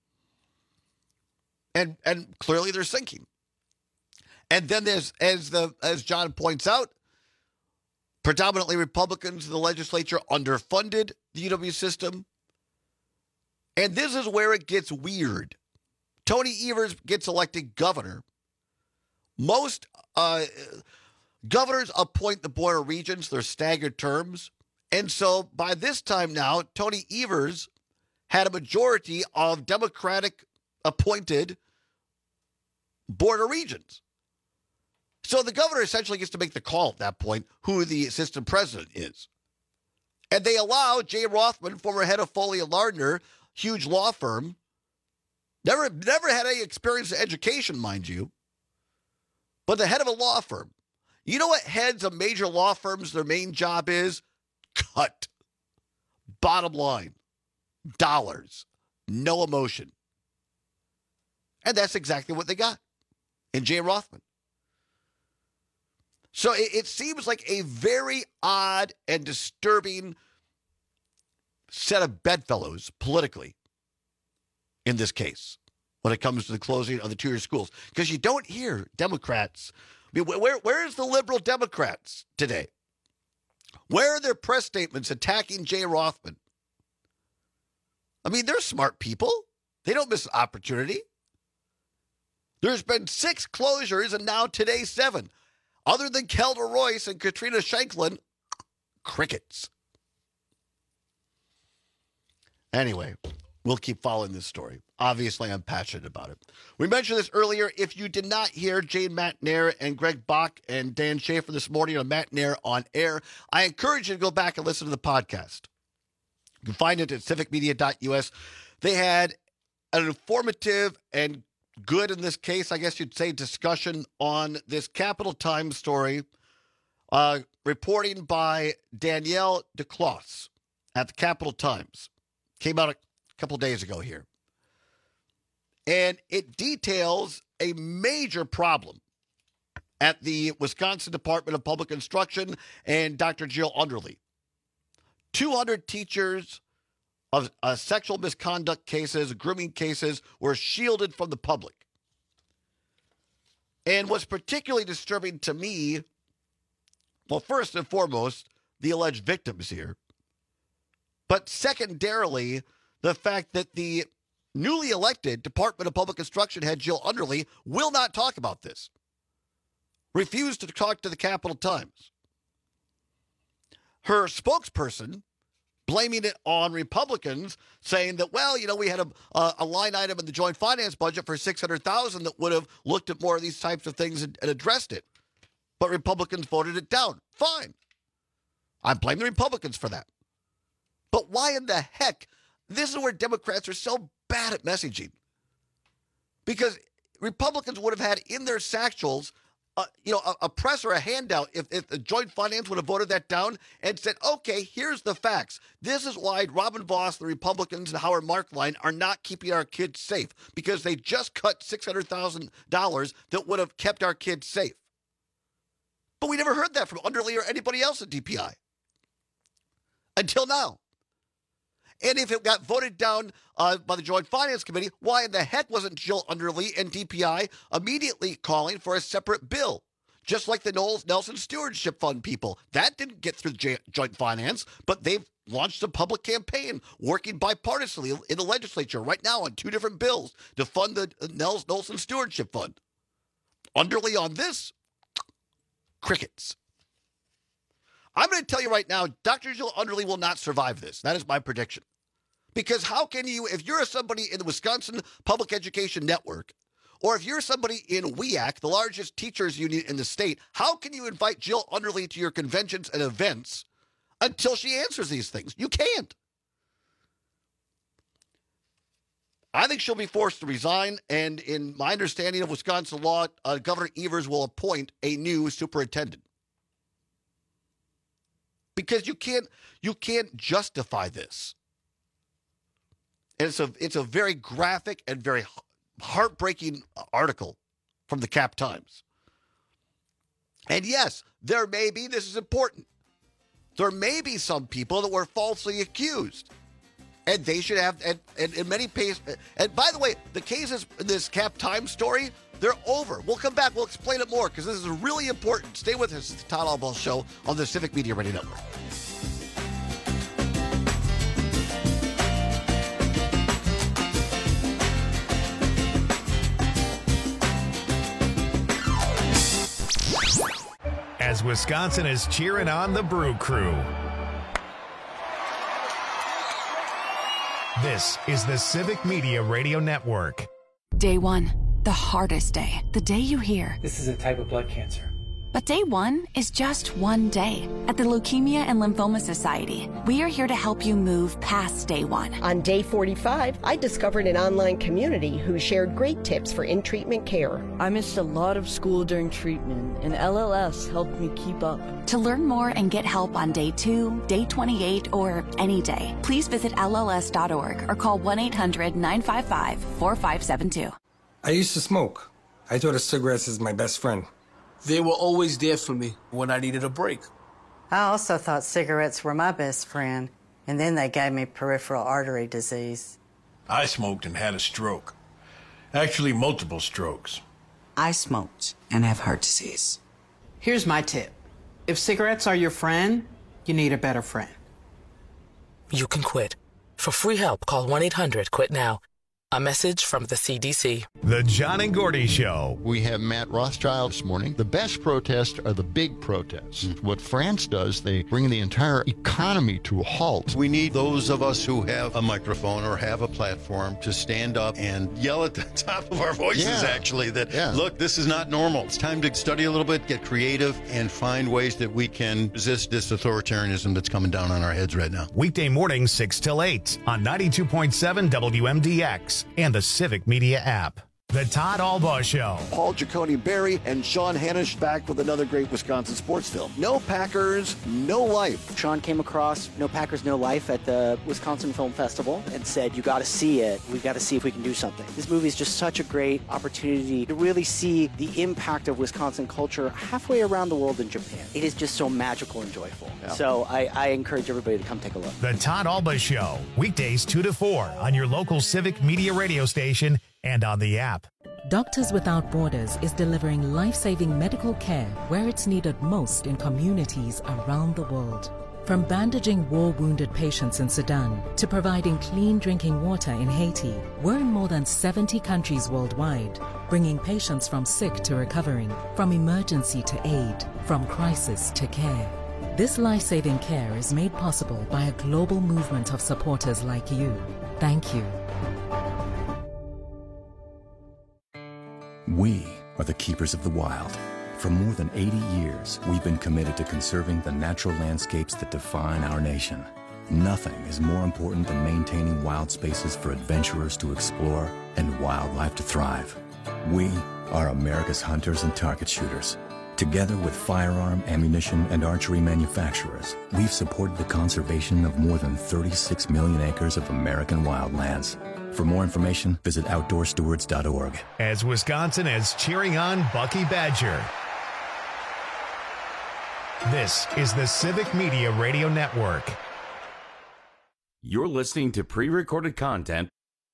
And clearly they're sinking. And then there's, as John points out, predominantly Republicans in the legislature underfunded the UW system. And this is where it gets weird. Tony Evers gets elected governor. Most governors appoint the Board of Regents, their staggered terms. And so by this time now, Tony Evers had a majority of Democratic appointed Board of Regents. So the governor essentially gets to make the call at that point who the assistant president is. And they allow Jay Rothman, former head of Foley & Lardner, huge law firm, never had any experience in education, mind you, but the head of a law firm. You know what heads of major law firms, their main job is? Cut. Bottom line. Dollars. No emotion. And that's exactly what they got in Jay Rothman. So it seems like a very odd and disturbing set of bedfellows politically in this case when it comes to the closing of the 2-year schools. Because you don't hear Democrats. I mean, where is the liberal Democrats today? Where are their press statements attacking Jay Rothman? I mean, they're smart people. They don't miss an opportunity. There's been 6 closures and now today 7. Other than Kelda Royce and Katrina Shanklin, crickets. Anyway, we'll keep following this story. Obviously, I'm passionate about it. We mentioned this earlier. If you did not hear Jane McNair and Greg Bach and Dan Schaefer this morning on McNair on Air, I encourage you to go back and listen to the podcast. You can find it at civicmedia.us. They had an informative and good, in this case, I guess you'd say, discussion on this Capital Times story, reporting by Danielle DeCloss at the Capital Times. Came out a couple days ago here. And it details a major problem at the Wisconsin Department of Public Instruction and Dr. Jill Underly. 200 teachers of sexual misconduct cases, grooming cases, were shielded from the public. And what's particularly disturbing to me, well, first and foremost, the alleged victims here. But secondarily, the fact that the newly elected Department of Public Instruction head Jill Underly will not talk about this. Refused to talk to the Capital Times. Her spokesperson blaming it on Republicans, saying that, well, you know, we had a line item in the joint finance budget for $600,000 that would have looked at more of these types of things and addressed it. But Republicans voted it down. Fine. I blame the Republicans for that. But why in the heck? This is where Democrats are so bad at messaging. Because Republicans would have had in their satchels, a press or a handout if the joint finance would have voted that down and said, okay, here's the facts. This is why Robin Vos, the Republicans, and Howard Markline are not keeping our kids safe, because they just cut $600,000 that would have kept our kids safe. But we never heard that from Underly or anybody else at DPI. Until now. And if it got voted down by the Joint Finance Committee, why in the heck wasn't Jill Underly and DPI immediately calling for a separate bill? Just like the Knowles Nelson Stewardship Fund people. That didn't get through Joint Finance, but they've launched a public campaign working bipartisanly in the legislature right now on 2 different bills to fund the Knowles Nelson Stewardship Fund. Underly on this, crickets. I'm going to tell you right now, Dr. Jill Underly will not survive this. That is my prediction. Because how can you, if you're somebody in the Wisconsin Public Education Network, or if you're somebody in WEAC, the largest teachers union in the state, how can you invite Jill Underly to your conventions and events until she answers these things? You can't. I think she'll be forced to resign, and in my understanding of Wisconsin law, Governor Evers will appoint a new superintendent. Because you can't justify this. And it's a very graphic and very heartbreaking article from the Cap Times. And yes, there may be, this is important, there may be some people that were falsely accused. And they should have, and in many cases, and by the way, the cases in this Cap Times story, they're over. We'll come back, we'll explain it more, because this is really important. Stay with us. It's the Todd Albaugh Show on the Civic Media Radio Network. As Wisconsin is cheering on the Brew Crew. This is the Civic Media Radio Network. Day 1, the hardest day. The day you hear, this is a type of blood cancer. But day 1 is just one day. At the Leukemia and Lymphoma Society, we are here to help you move past day 1. On day 45, I discovered an online community who shared great tips for in-treatment care. I missed a lot of school during treatment, and LLS helped me keep up. To learn more and get help on day 2, day 28, or any day, please visit LLS.org or call 1-800-955-4572. I used to smoke. I thought of cigarettes as my best friend. They were always there for me when I needed a break. I also thought cigarettes were my best friend, and then they gave me peripheral artery disease. I smoked and had a stroke. Actually, multiple strokes. I smoked and have heart disease. Here's my tip. If cigarettes are your friend, you need a better friend. You can quit. For free help, call 1-800-QUIT-NOW. A message from the CDC. The John and Gordy Show. We have Matt Rothschild this morning. The best protests are the big protests. What France does, they bring the entire economy to a halt. We need those of us who have a microphone or have a platform to stand up and yell at the top of our voices, actually, that, look, this is not normal. It's time to study a little bit, get creative, and find ways that we can resist this authoritarianism that's coming down on our heads right now. Weekday mornings 6 till 8 on 92.7 WMDX and the Civic Media app. The Todd Albaugh Show. Paul Giacone Barry and Sean Hanisch back with another great Wisconsin sports film. No Packers, No Life. Sean came across No Packers, No Life at the Wisconsin Film Festival and said, you got to see it. We've got to see if we can do something. This movie is just such a great opportunity to really see the impact of Wisconsin culture halfway around the world in Japan. It is just so magical and joyful. Yeah. So I encourage everybody to come take a look. The Todd Albaugh Show. Weekdays 2 to 4 on your local Civic Media radio station and on the app. Doctors Without Borders is delivering life-saving medical care where it's needed most in communities around the world. From bandaging war-wounded patients in Sudan to providing clean drinking water in Haiti, we're in more than 70 countries worldwide, bringing patients from sick to recovering, from emergency to aid, from crisis to care. This life-saving care is made possible by a global movement of supporters like you. Thank you. We are the keepers of the wild. For more than 80 years, we've been committed to conserving the natural landscapes that define our nation. Nothing is more important than maintaining wild spaces for adventurers to explore and wildlife to thrive. We are America's hunters and target shooters. Together with firearm, ammunition, and archery manufacturers, we've supported the conservation of more than 36 million acres of American wildlands. For more information, visit OutdoorStewards.org. As Wisconsin is cheering on Bucky Badger. This is the Civic Media Radio Network. You're listening to pre-recorded content.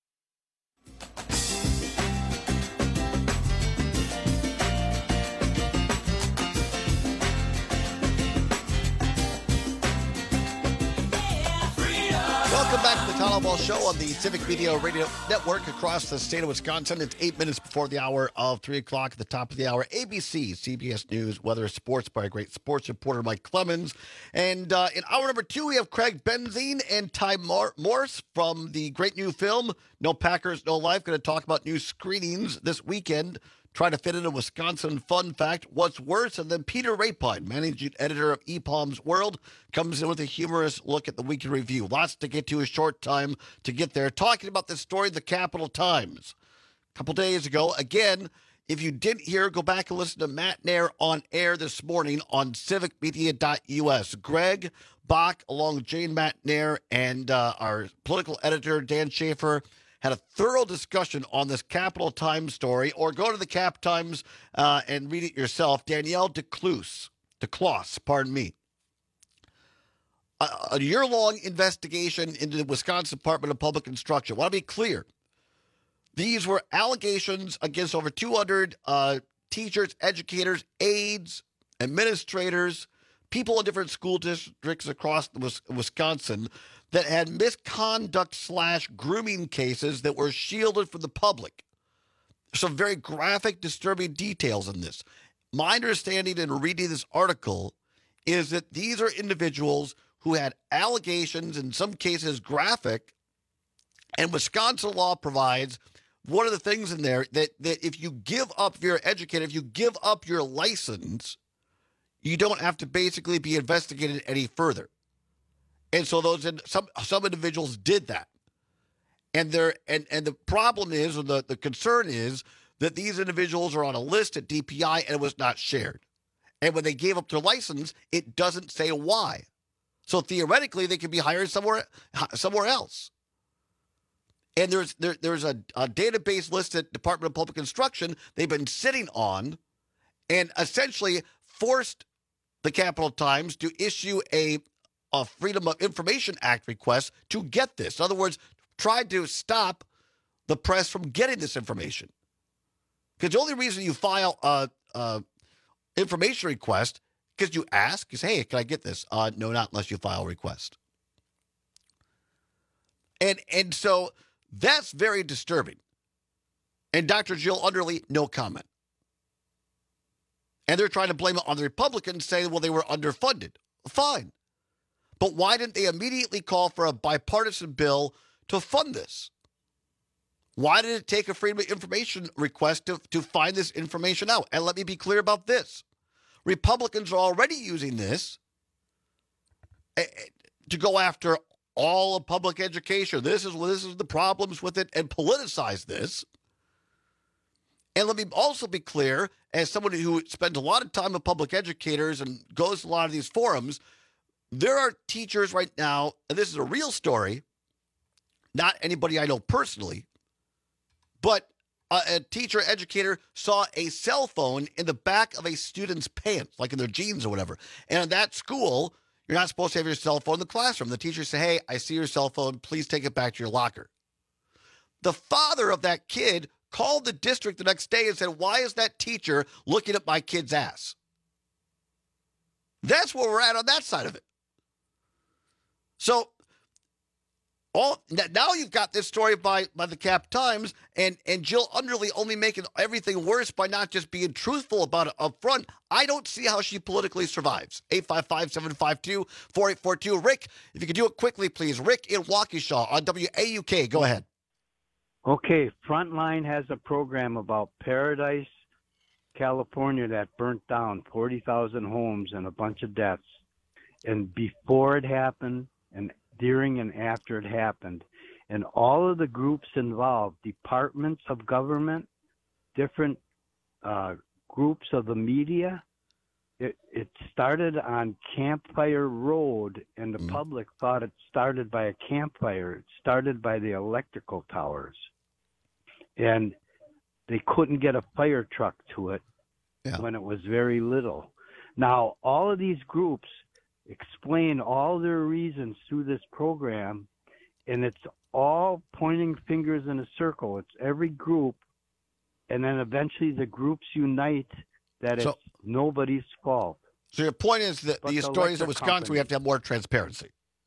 Welcome back to the Todd Albaugh Show on the Civic Media Radio Network across the state of Wisconsin. It's 8 minutes before the hour of 3 o'clock. At the top of the hour, ABC, CBS News, weather, sports by a great sports reporter, Mike Clemens. And in hour number 2, we have Craig Benzine and Ty Morse from the great new film, No Packers, No Life. Going to talk about new screenings this weekend. Try to fit in a Wisconsin fun fact. What's worse? And then Peter Rapine, managing editor of EPalm's World, comes in with a humorous look at the weekend review. Lots to get to, a short time to get there. Talking about this story, the Capital Times. A couple days ago, again, if you didn't hear, go back and listen to Matt Nair on air this morning on civicmedia.us. Greg Bach, along with Jane Matt Nair and our political editor, Dan Schaefer, had a thorough discussion on this Capital Times story, or go to the Cap Times and read it yourself. Danielle DeCloos, pardon me. A year-long investigation into the Wisconsin Department of Public Instruction. I want to be clear. These were allegations against over 200 teachers, educators, aides, administrators, people in different school districts across Wisconsin that had misconduct/grooming cases that were shielded from the public. Some very graphic, disturbing details in this. My understanding in reading this article is that these are individuals who had allegations, in some cases graphic, and Wisconsin law provides one of the things in there that if you give up your educator, if you give up your license, you don't have to basically be investigated any further. And so some individuals did that. And the problem is, or the concern is, that these individuals are on a list at DPI and it was not shared. And when they gave up their license, it doesn't say why. So theoretically, they could be hired somewhere else. And there's a database list at Department of Public Instruction they've been sitting on, and essentially forced the Capital Times to issue a Freedom of Information Act request to get this. In other words, tried to stop the press from getting this information. Because the only reason you file a information request, because you ask, is, hey, can I get this? No, not unless you file a request. And so That's very disturbing. And Dr. Jill Underly, no comment. And they're trying to blame it on the Republicans, saying, well, they were underfunded. Fine. But why didn't they immediately call for a bipartisan bill to fund this? Why did it take a Freedom of Information request to find this information out? And let me be clear about this. Republicans are already using this to go after all of public education. This is the problems with it, and politicize this. And let me also be clear, as someone who spends a lot of time with public educators and goes to a lot of these forums, there are teachers right now, and this is a real story, not anybody I know personally, but a teacher, educator saw a cell phone in the back of a student's pants, like in their jeans or whatever. And in that school, you're not supposed to have your cell phone in the classroom. The teacher said, hey, I see your cell phone. Please take it back to your locker. The father of that kid called the district the next day and said, why is that teacher looking at my kid's ass? That's where we're at on that side of it. So now you've got this story by the Cap Times and Jill Underly only making everything worse by not just being truthful about it up front. I don't see how she politically survives. 855-752-4842. Rick, if you could do it quickly, please. Rick in Waukesha on WAUK. Go ahead. Okay, Frontline has a program about Paradise, California that burnt down 40,000 homes and a bunch of deaths. And before it happened and during and after it happened, and all of the groups involved, departments of government, different groups of the media, it started on Campfire Road, and the public thought it started by a campfire. It started by the electrical towers. And they couldn't get a fire truck to it when it was very little. Now, all of these groups explain all their reasons through this program, and it's all pointing fingers in a circle. It's every group, and then eventually the groups unite that it's nobody's fault. So your point is that these stories in Wisconsin, we have to have more transparency.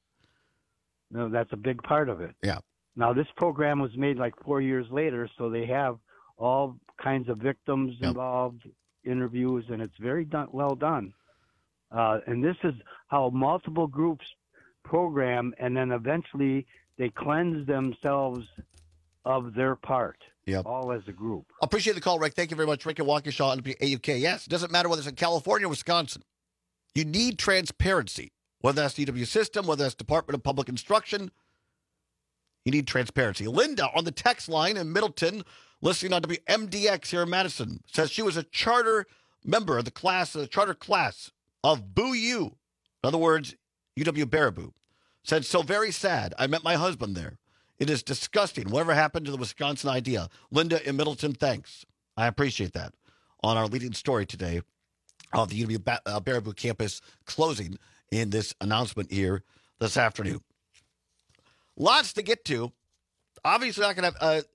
No, that's a big part of it. Yeah. Now, this program was made like 4 years later, so they have all kinds of victims involved, interviews, and it's very well done. And this is how multiple groups program, and then eventually they cleanse themselves of their part, all as a group. I appreciate the call, Rick. Thank you very much, Rick and Waukesha on AUK. Yes, it doesn't matter whether it's in California or Wisconsin. You need transparency, whether that's DW System, whether that's Department of Public Instruction. You need transparency. Linda on the text line in Middleton, listening on WMDX here in Madison, says she was a charter member of the charter class of Boo U. In other words, UW Baraboo. Said, so very sad. I met my husband there. It is disgusting. Whatever happened to the Wisconsin idea? Linda in Middleton, thanks. I appreciate that. On our leading story today of the UW Baraboo campus closing in this announcement here this afternoon. Lots to get to. Obviously not going to have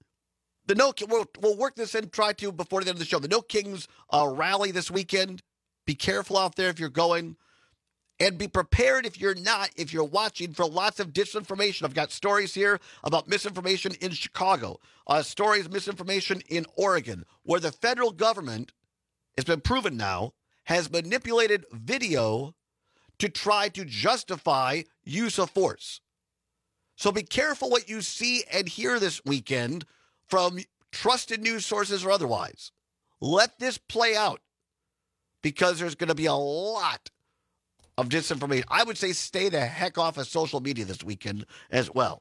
we'll work this in, try to, before the end of the show. The No Kings rally this weekend. Be careful out there if you're going. And be prepared if you're not, if you're watching, for lots of disinformation. I've got stories here about misinformation in Chicago, stories, misinformation in Oregon, where the federal government, it's been proven now, has manipulated video to try to justify use of force. So be careful what you see and hear this weekend from trusted news sources or otherwise. Let this play out, because there's going to be a lot of disinformation. I would say stay the heck off of social media this weekend as well.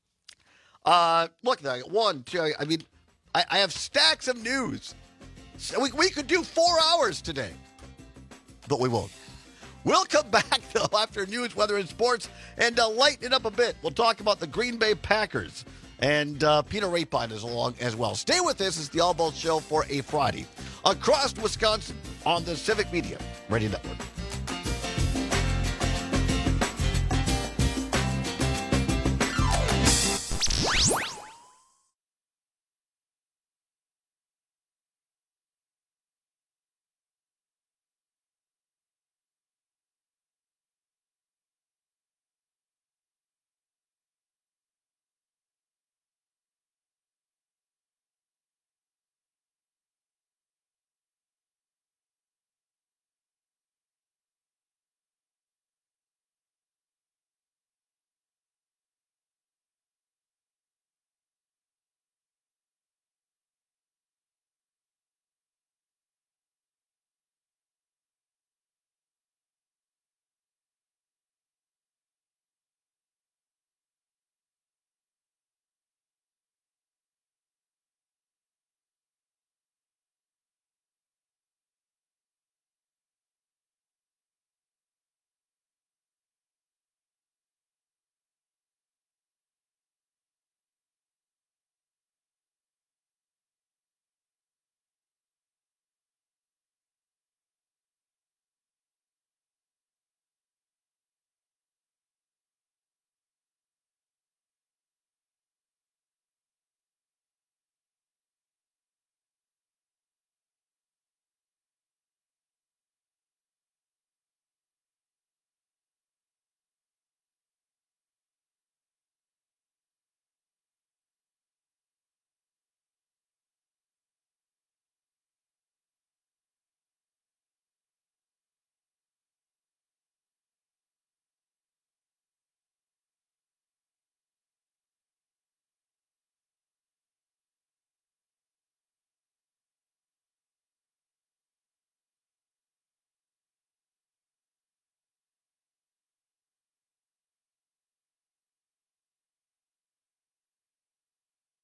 Look, one, two, I mean, I have stacks of news. So we could do 4 hours today, but we won't. We'll come back, though, after news, weather, and sports, and lighten it up a bit. We'll talk about the Green Bay Packers, and Peter Rapine is along as well. Stay with us. It's the All Balls Show for a Friday across Wisconsin on the Civic Media Radio Network.